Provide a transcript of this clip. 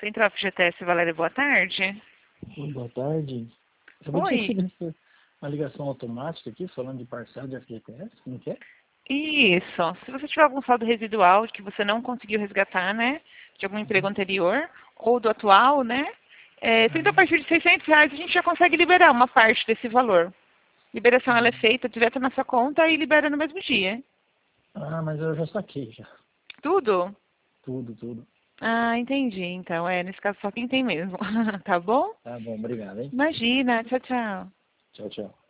Central FGTS, Valéria, boa tarde. Oi, boa tarde. Eu tinha Oi. recebido uma ligação automática aqui, falando de parcela de FGTS, não quer? Isso. Se você tiver algum saldo residual que você não conseguiu resgatar, né, de algum emprego anterior ou do atual, né, tendo a partir de R$ 600 a gente já consegue liberar uma parte desse valor. Liberação ela é feita direto na sua conta e libera no mesmo dia. Mas eu já saquei, já. Tudo? Tudo. Ah, entendi. Então, nesse caso só quem tem mesmo. Tá bom? Tá bom, obrigado, hein? Imagina. Tchau, tchau. Tchau.